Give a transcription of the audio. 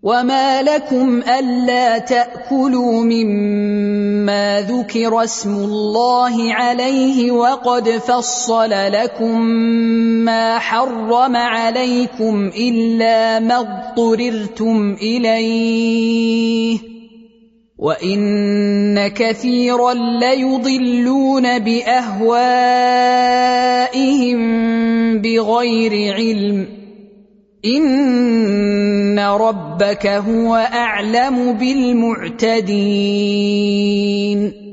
وما لكم ألا تأكلوا مما ذكر اسم الله عليه وقد فصل لكم ما حرم عليكم إلا ما اضطررتم إليه وإن كثيرا ليضلون بأهوائهم بغير علم إن ربك هو أعلم بالمعتدين